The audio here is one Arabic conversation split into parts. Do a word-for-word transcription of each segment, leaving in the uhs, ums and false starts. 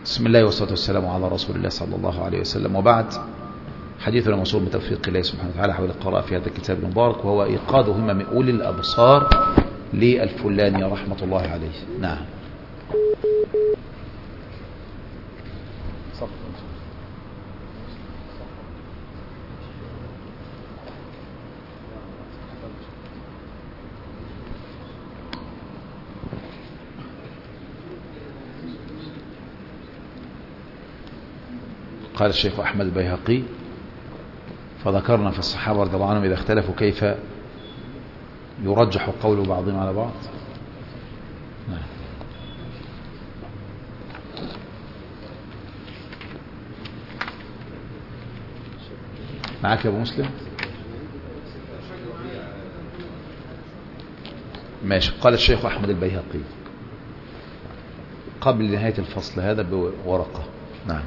بسم الله والصلاة والسلام على رسول الله صلى الله عليه وسلم، وبعد. حديثنا موصول من توفيق الله سبحانه وتعالى حول القراءة في هذا الكتاب المبارك، وهو إيقاظ همم من أولي الأبصار للفلاني رحمة الله عليه. نعم. قال الشيخ أحمد البيهقي: فذكرنا في الصحابة رضي الله عنهم إذا اختلفوا كيف يرجح قول بعضهم على بعض. نعم. معك يا أبو مسلم؟ ماشي. قال الشيخ أحمد البيهقي قبل نهاية الفصل هذا بورقة. نعم.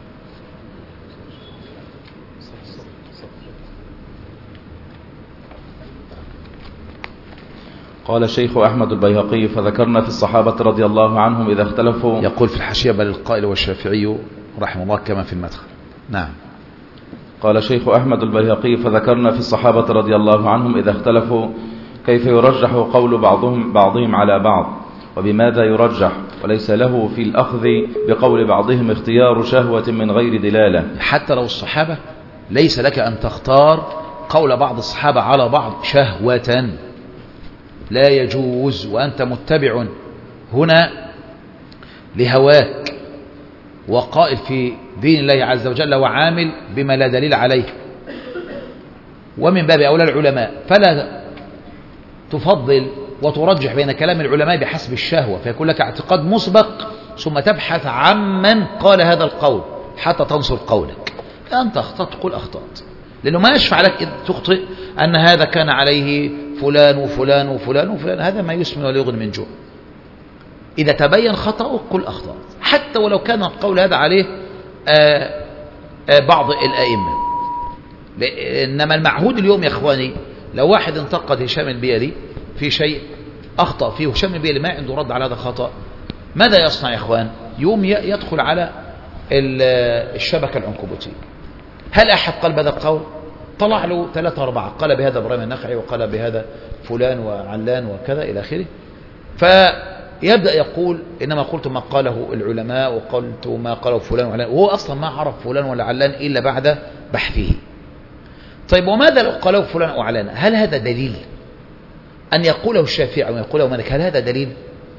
قال الشيخ أحمد البيهقي: فذكرنا في الصحابة رضي الله عنهم إذا اختلفوا. يقول في الحاشية: بل القائل والشافعي رحمه الله كما في المدخل. نعم. قال الشيخ أحمد البيهقي: فذكرنا في الصحابة رضي الله عنهم إذا اختلفوا كيف يرجح قول بعضهم بعضهم على بعض، وبماذا يرجح، وليس له في الأخذ بقول بعضهم اختيار شهوة من غير دلالة. حتى لو الصحابة ليس لك أن تختار قول بعض الصحابة على بعض شهوة، لا يجوز، وأنت متبع هنا لهواك وقائل في دين الله عز وجل وعامل بما لا دليل عليه، ومن باب أولى العلماء، فلا تفضل وترجح بين كلام العلماء بحسب الشهوة، فيكون لك اعتقاد مسبق ثم تبحث عمن قال هذا القول حتى تنصر قولك. أنت أخطأت قل أخطأت، لأنه ما يشفع لك إذ تخطئ أن هذا كان عليه فلان وفلان وفلان وفلان، هذا ما يسمن ولا يغني من جوع. إذا تبين خطأه قل أخطأت، حتى ولو كان القول هذا عليه آآ آآ بعض الأئمة. إنما المعهود اليوم يا إخواني، لو واحد انتقد هشام البيلي في شيء أخطأ فيه، هشام البيلي ما عنده رد على هذا خطأ، ماذا يصنع يا إخوان؟ يوم يدخل على الشبكة العنكبوتية. هل أحد قال بهذا القول؟ طلع له ثلاثة أربعة، قال بهذا إبراهيم النخعي، وقال بهذا فلان وعلان وكذا إلى آخره. فيبدأ يقول إنما قلت ما قاله العلماء وقلت ما قاله فلان وعلان، وهو أصلا ما عرف فلان ولا علان إلا بعد بحثه. طيب وماذا لو قاله فلان وعلان؟ هل هذا دليل؟ أن يقوله الشافعي ويقوله مالك، هل هذا دليل؟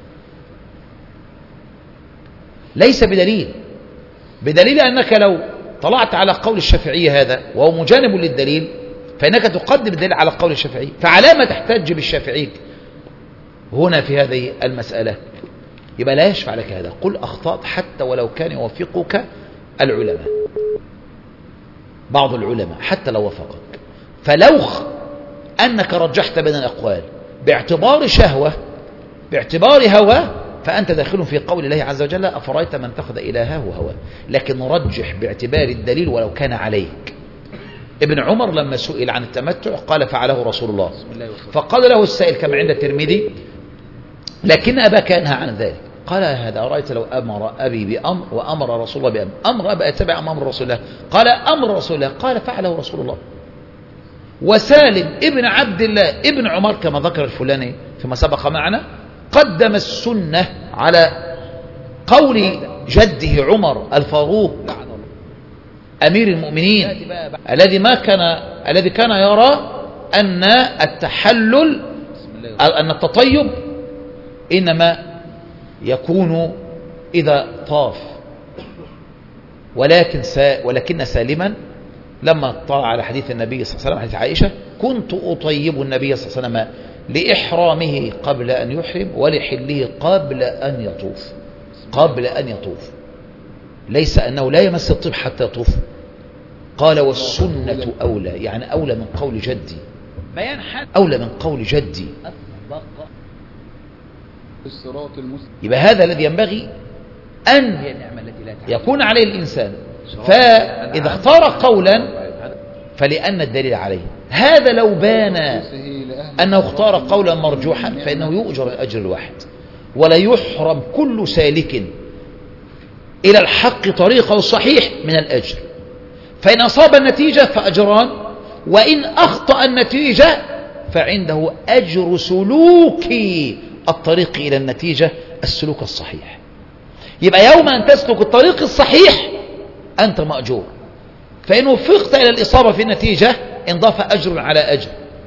ليس بدليل. بدليل أنك لو طلعت على قول الشافعي هذا وهو مجانب للدليل، فإنك تقدم الدليل على قول الشافعي، فعلى ما تحتج بالشافعي هنا في هذه المسألة؟ يبقى لا يشفع لك هذا. قل أخطأت حتى ولو كان يوافقك العلماء، بعض العلماء حتى لو وافقك. فلو أنك رجحت بين الأقوال باعتبار شهوة، باعتبار هوى، فأنت داخل في قول الله عز وجل: أفرأيت من اتخذ إلهه هواه. لكن رجح باعتبار الدليل ولو كان عليك. ابن عمر لما سئل عن التمتع قال: فعله رسول الله. فقال له السائل كما عند الترمذي: لكن أباك ينهى عن ذلك. قال: هذا أرأيت لو أمر أبي بأمر وأمر رسول الله بأمر، أمر أبا يتبع أمر رسول الله؟ قال: أمر رسول الله. قال: فعله رسول الله. وسالم ابن عبد الله ابن عمر كما ذكر الفلاني فيما سبق معنا قدم السنة على قول جده عمر الفاروق أمير المؤمنين، الذي ما كان الذي كان يرى أن التحلل أن التطيب إنما يكون إذا طاف، ولكن سا ولكن سالما لما طلع على حديث النبي صلى الله عليه وسلم، حديث عائشة: كنت أطيب النبي صلى الله عليه وسلم لإحرامه قبل أن يحرم ولحله قبل أن يطوف. قبل أن يطوف، ليس أنه لا يمس الطيب حتى يطوف. قال: والسنة أولى، يعني أولى من قول جدي، أولى من قول جدي. يبقى هذا الذي ينبغي أن يكون عليه الإنسان. فإذا اختار قولا فلأن الدليل عليه. هذا لو بان أنه اختار قولا مرجوحا فإنه يؤجر الأجر الواحد، ولا يحرم كل سالك إلى الحق طريقه الصحيح من الأجر. فإن أصاب النتيجة فأجران، وإن أخطأ النتيجة فعنده أجر سلوك الطريق إلى النتيجة، السلوك الصحيح. يبقى يوم أن تسلك الطريق الصحيح أنت مأجور، فإن وفقت إلى الإصابة في النتيجة انضاف أجر على أجر،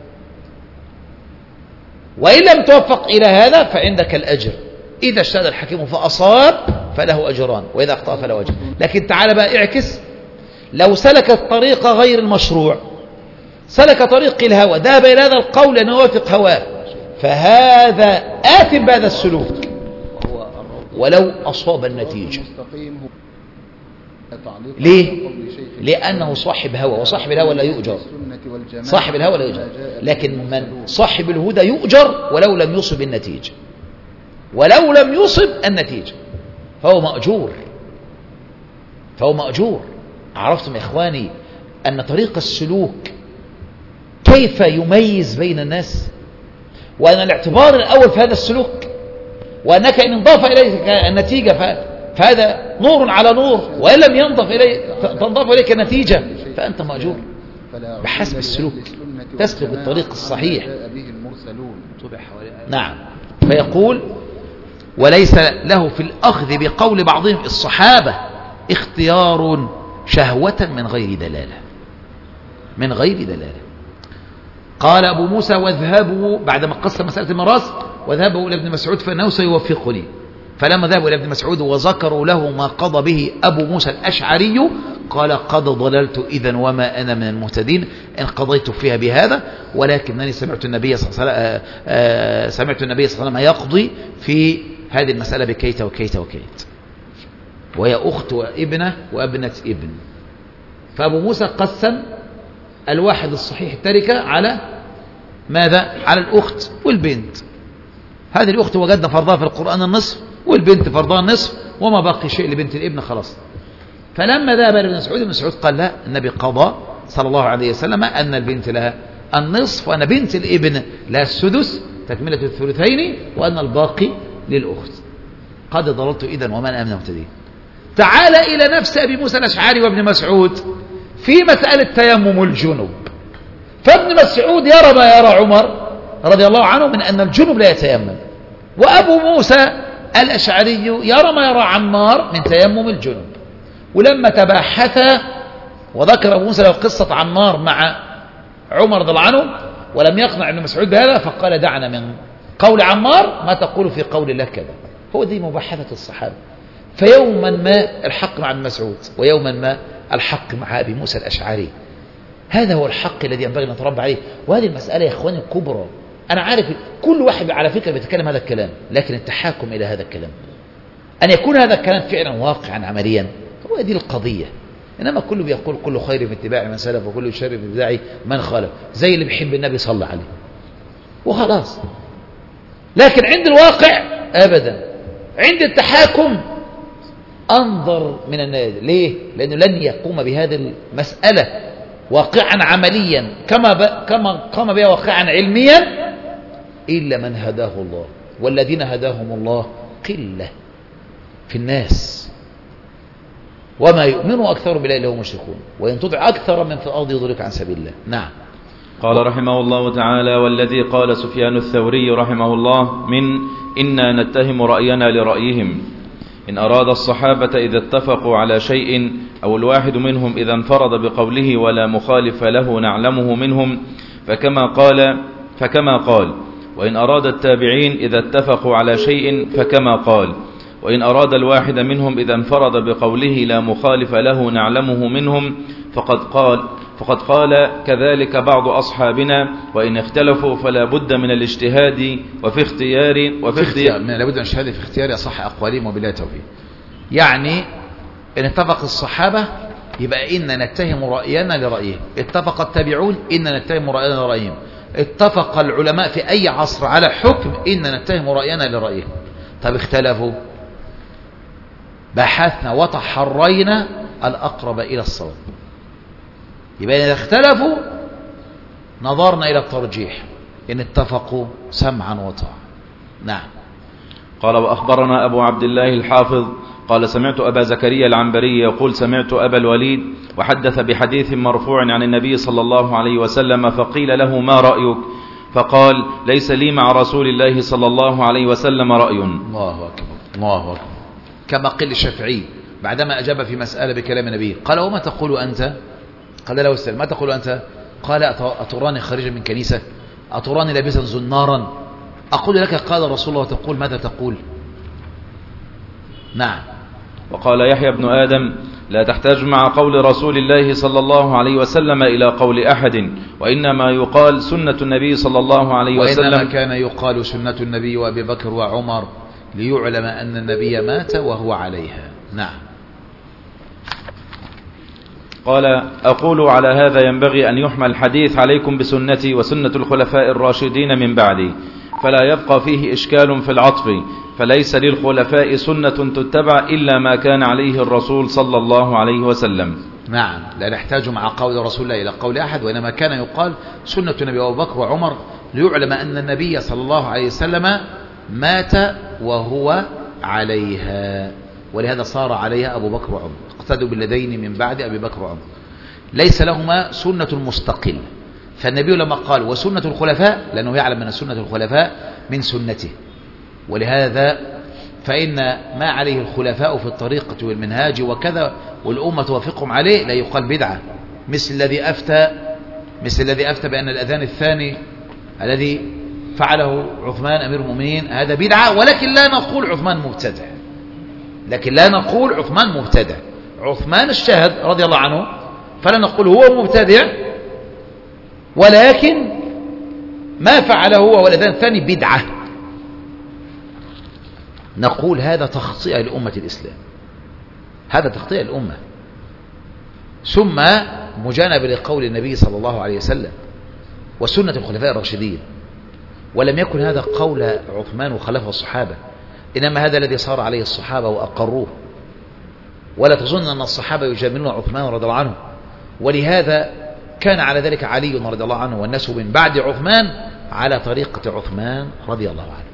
وإن لم توفق إلى هذا فعندك الأجر. إذا اجتهد الحكيم فأصاب فله أجران، وإذا أخطأ فله أجر. لكن تعال بقى اعكس، لو سلك الطريق غير المشروع، سلك طريق الهوى، ذهب إلى هذا القول أنه يوافق هواه، فهذا آثم بهذا السلوك ولو أصاب النتيجة. ليه؟ لأنه صاحب هوى، وصاحب الهوى لا يؤجر. صاحب الهوى لا يؤجر، لكن من صاحب الهدى يؤجر ولو لم يصب النتيجة، ولو لم يصب النتيجة فهو مأجور، فهو مأجور. عرفتم يا إخواني أن طريق السلوك كيف يميز بين الناس، وأن الاعتبار الأول في هذا السلوك، وأنك إن انضاف إليك النتيجة فهذا نور على نور، وإن لم ينضف إليك تنضاف إليك النتيجة فأنت مأجور بحسب السلوك، تسلك الطريق الصحيح. نعم. فيقول وليس له في الأخذ بقول بعضهم الصحابة اختيار شهوة من غير دلالة، من غير دلالة. قال أبو موسى واذهبوا، بعدما قسم مسألة الميراث، واذهبوا إلى ابن مسعود فإنه سيوفقني. فلما ذهبوا إلى ابن مسعود وذكروا له ما قضى به أبو موسى الأشعري قال قد ضللت إذن وما أنا من المهتدين إن قضيت فيها بهذا، ولكنني سمعت النبي صلى الله عليه وسلم سمعت النبي صلى الله عليه وسلم يقضي في هذه المسألة بكيت وكيت وكيت، وهي أخت وابنة وابنة ابن. فأبو موسى قسم الواحد الصحيح التركة على ماذا؟ على الأخت والبنت. هذه الأخت وجدنا فرضها في القرآن النصف، والبنت فرضها النصف، وما باقي شيء لبنت الابن خلاص. فلما ذهب ابن مسعود، ابن مسعود قال لا، النبي قضى صلى الله عليه وسلم أن البنت لها النصف، وأن بنت الابن لها السدس تكملة الثلثين، وأن الباقي للأخت. قد ضللت إذن وما أنا من المهتدين. تعال إلى نفس أبي موسى الأشعري وابن مسعود في مسألة تيمم الجنوب. فابن مسعود يرى ما يرى عمر رضي الله عنه من أن الجنوب لا يتيمم، وأبو موسى الأشعري يرى ما يرى عمار من تيمم الجنوب. ولما تباحث وذكر أبو موسى له قصة عمار مع عمر رضي الله عنه ولم يقنع ابن مسعود بهذا، فقال دعنا من قول عمار ما تقول في قول الله كذا. هو دي مباحثة الصحابة. فيوما ما الحق مع ابن مسعود، ويوما ما الحق مع أبي موسى الأشعري. هذا هو الحق الذي ينبغي أن نتربى عليه. وهذه المسألة يا إخواني كبرى. أنا عارف كل واحد على فكرة بيتكلم هذا الكلام، لكن التحاكم إلى هذا الكلام، أن يكون هذا الكلام فعلا واقعا عمليا، هو دي القضية. إنما كله بيقول كل خير في اتباع من سلف وكل شر في اتباع من خالف، زي اللي بيحب النبي صلى الله عليه وخلاص. لكن عند الواقع أبدا، عند التحاكم أنظر من الناس. ليه؟ لأنه لن يقوم بهذه المسألة واقعا عمليا كما كما قام بها واقعا علميا إلا من هداه الله، والذين هداهم الله قلة في الناس، وما يؤمن أكثر بالله إلا هم مشركون، وإن تطع أكثر من في الأرض يضلك عن سبيل الله. نعم. قال رحمه الله تعالى: والذي قال سفيان الثوري رحمه الله من إنا نتهم رأينا لرأيهم، إن أراد الصحابة إذا اتفقوا على شيء أو الواحد منهم إذا انفرد بقوله ولا مخالف له نعلمه منهم فكما قال فكما قال وإن أراد التابعين إذا اتفقوا على شيء فكما قال، وإن أراد الواحد منهم إذا انفرد بقوله لا مخالف له نعلمه منهم فقد قال فقد قال كذلك بعض أصحابنا، وإن اختلفوا فلا بد من الاجتهاد وفي اختيار وفي اختيار من لا بد من الاجتهاد في اختيار أصح أقوالهم وبلا توفيق. يعني إن اتفق الصحابة يبقى إن نتهم رأينا لرأيهم، اتفق التابعون إن نتهم رأينا لرأيهم، اتفق العلماء في أي عصر على حكم إن نتهم رأينا لرأيهم. طب اختلفوا، بحثنا وتحرينا الأقرب إلى الصواب. يبقى إذا اختلفوا نظرنا إلى الترجيح، إن اتفقوا سمعا وطاعة. نعم. قال: وأخبرنا أبو عبد الله الحافظ قال سمعت أبا زكريا العنبري يقول سمعت أبا الوليد وحدث بحديث مرفوع عن النبي صلى الله عليه وسلم فقيل له ما رأيك؟ فقال ليس لي مع رسول الله صلى الله عليه وسلم رأي. الله أكبر الله أكبر. كما قيل الشافعي بعدما أجاب في مسألة بكلام النبي قال وما تقول أنت؟ قال له السلام ما تقول أنت؟ قال أتراني خارجا من كنيسة؟ أتراني لابسا زنارا؟ أقول لك قال رسول الله تقول ماذا تقول؟ نعم. وقال يحيى بن آدم لا تحتاج مع قول رسول الله صلى الله عليه وسلم إلى قول أحد وإنما يقال سنة النبي صلى الله عليه وسلم. وإنما كان يقال سنة النبي وأبي بكر وعمر ليعلم أن النبي مات وهو عليها. نعم. قال أقول على هذا ينبغي أن يحمل الحديث عليكم بسنتي وسنة الخلفاء الراشدين من بعدي فلا يبقى فيه إشكال في العطف فليس للخلفاء سنة تتبع إلا ما كان عليه الرسول صلى الله عليه وسلم. نعم لا نحتاج مع قول رسول الله إلى قول أحد وإنما كان يقال سنة النبي أبو بكر وعمر ليعلم أن النبي صلى الله عليه وسلم مات وهو عليها ولهذا صار عليها أبو بكر وعمر اقتدوا بالذين من بعد أبي بكر وعمر ليس لهما سنة مستقل. فالنبي لما قال وسنة الخلفاء لأنه يعلم أن سنة الخلفاء من سنته ولهذا فإن ما عليه الخلفاء في الطريقة والمنهاج وكذا والأمة توافقهم عليه لا يقال بدعة مثل الذي أفتى مثل الذي أفتى بأن الأذان الثاني الذي فعله عثمان أمير المؤمنين هذا بدعة ولكن لا نقول عثمان مبتدع لكن لا نقول عثمان مبتدع عثمان اجتهد رضي الله عنه فلا نقول هو مبتدع ولكن ما فعله هو والأذان الثاني بدعة نقول هذا تخطئة لأمة الإسلام هذا تخطئة للأمة ثم مجانبة لقول النبي صلى الله عليه وسلم وسنة الخلفاء الراشدين ولم يكن هذا قول عثمان وخلفه الصحابة إنما هذا الذي صار عليه الصحابة وأقروه ولا تظن أن الصحابة يجاملون عثمان رضي الله عنه ولهذا كان على ذلك علي رضي الله عنه والناس من بعد عثمان على طريقة عثمان رضي الله عنه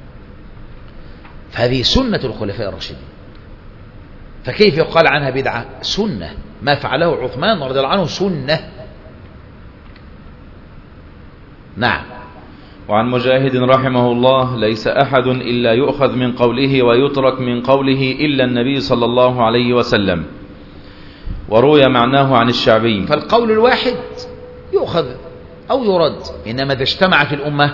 فهذه سنة الخلفاء الراشدين فكيف يقال عنها بدعة؟ سنة ما فعله عثمان رضي الله عنه سنة. نعم. وعن مجاهد رحمه الله ليس أحد إلا يؤخذ من قوله ويترك من قوله إلا النبي صلى الله عليه وسلم وروي معناه عن الشعبي. فالقول الواحد يؤخذ أو يرد إنما إذا اجتمع في الأمة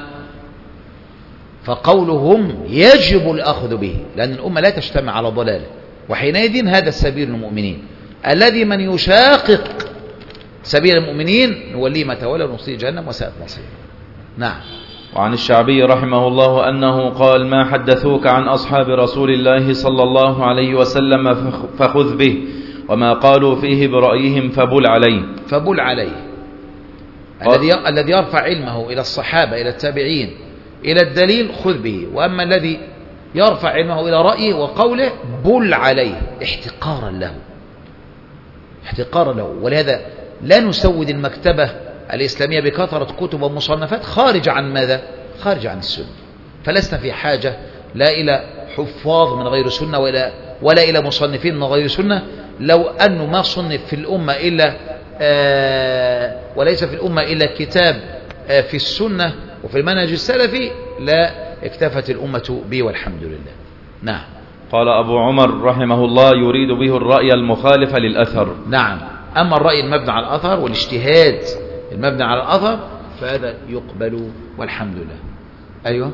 فقولهم يجب الأخذ به لأن الأمة لا تجتمع على ضلاله وحينئذ هذا السبيل المؤمنين الذي من يشاقق سبيل المؤمنين نوليه ما تولى ونصليه جهنم وساءت مصيره. نعم. وعن الشعبي رحمه الله أنه قال ما حدثوك عن أصحاب رسول الله صلى الله عليه وسلم فخذ به وما قالوا فيه برأيهم فبل عليه فبل عليه الذي الذي يرفع علمه إلى الصحابة إلى التابعين إلى الدليل خذ به وأما الذي يرفع علمه إلى رأيه وقوله بل عليه احتقارا له احتقارا له ولهذا لا نسود المكتبة الإسلامية بكثرة كتب ومصنفات خارج عن ماذا؟ خارج عن السنة فلسنا في حاجة لا إلى حفاظ من غير سنة ولا, ولا إلى مصنفين من غير سنة لو أنه ما صنف في الأمة إلا آه وليس في الأمة إلا كتاب آه في السنة وفي المنهج السلفي لا اكتفت الأمة به والحمد لله. نعم. قال أبو عمر رحمه الله يريد به الرأي المخالف للأثر. نعم. أما الرأي المبني على الأثر والاجتهاد المبني على الأثر فهذا يقبل والحمد لله. أيوة.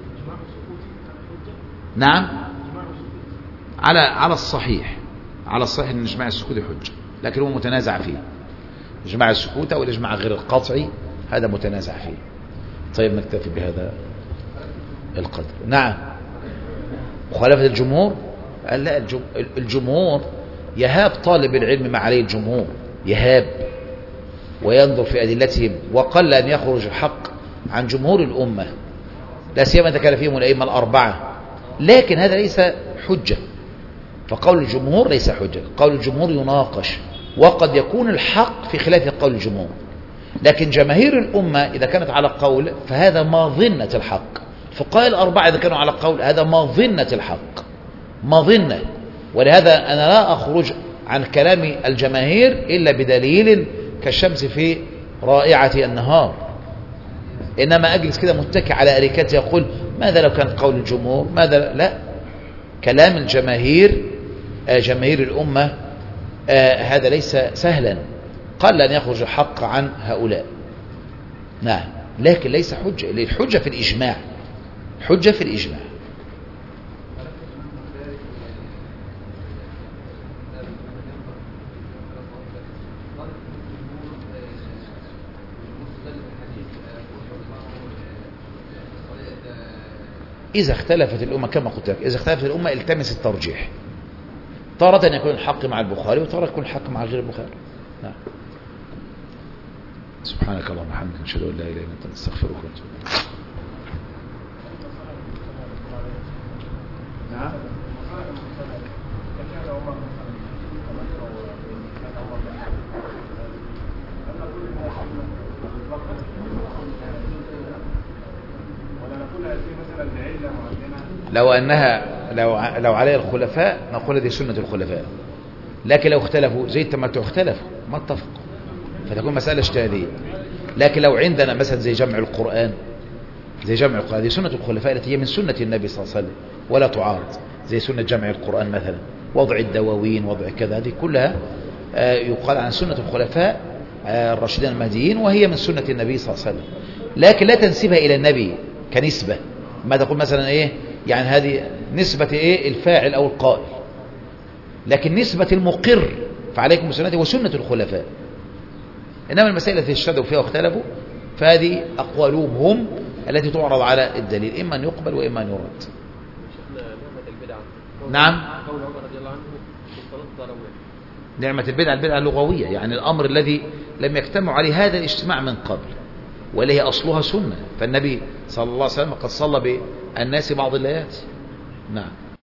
نعم. على على الصحيح على الصحيح أن إجماع السكوت حجة لكن هو متنازع فيه إجماع السكوت أو الإجماع غير القطعي هذا متنازع فيه. طيب نكتفي بهذا القدر. نعم. مخالفة الجمهور لا الجمهور يهاب طالب العلم ما عليه الجمهور يهاب وينظر في أدلتهم وقل أن يخرج الحق عن جمهور الأمة لا سيما إذا كان فيهم الأئمة الأربعة لكن هذا ليس حجة فقول الجمهور ليس حجة قول الجمهور يناقش وقد يكون الحق في خلاف قول الجمهور لكن جماهير الأمة إذا كانت على قول فهذا مظنة الحق الفقهاء الأربعة إذا كانوا على قول هذا مظنة الحق مظنة ولهذا أنا لا أخرج عن كلام الجماهير إلا بدليل كالشمس في رائعة النهار، إنما أجلس كده متكئ على أريكتي يقول ماذا لو كان قول الجمهور، ماذا لا، كلام الجماهير آه جماهير الأمة آه هذا ليس سهلا، قل أن يخرج الحق عن هؤلاء. نعم، لكن ليس حجة، الحجة في الإجماع، حجة في الإجماع. إذا اختلفت الأمة كما قلت لك، إذا اختلفت الأمة التمس الترجيح، تارة يكون الحق مع البخاري وتارة يكون الحق مع غير البخاري. نعم. سبحانك اللهم وبحمدك نشهد أن لا إله إلا أنت نستغفرك ونتوب إليك. نعم. لو أنها لو لو عليها الخلفاء نقول دي سنة الخلفاء، لكن لو اختلفوا زي التمتع اختلفوا ما اتفقوا فتكون مسألة اجتهادية. لكن لو عندنا مثلا زي جمع القرآن، زي جمع القرآن دي سنة الخلفاء التي هي من سنة النبي صلى الله عليه وسلم ولا تعارض، زي سنة جمع القرآن مثلا، وضع الدواوين، وضع كذا، هذه كلها يقال عن سنة الخلفاء الراشدين المهديين وهي من سنة النبي صلى الله عليه وسلم، لكن لا تنسبها إلى النبي كنسبة، ما تقول مثلا إيه يعني هذه نسبة إيه الفاعل أو القائل، لكن نسبة المقر فعليكم بسنتي وسنة الخلفاء. إنما المسائل التي اشتدوا فيها واختلفوا فهذه أقوالهم هم التي تعرض على الدليل، إما أن يقبل وإما أن يرد. نعم. نعمة البدعة البدعة اللغوية، يعني الأمر الذي لم يجتمع عليه هذا الاجتماع من قبل، وله أصلها سنة، فالنبي صلى الله عليه وسلم قد صلى بالناس بعض الليالي. نعم.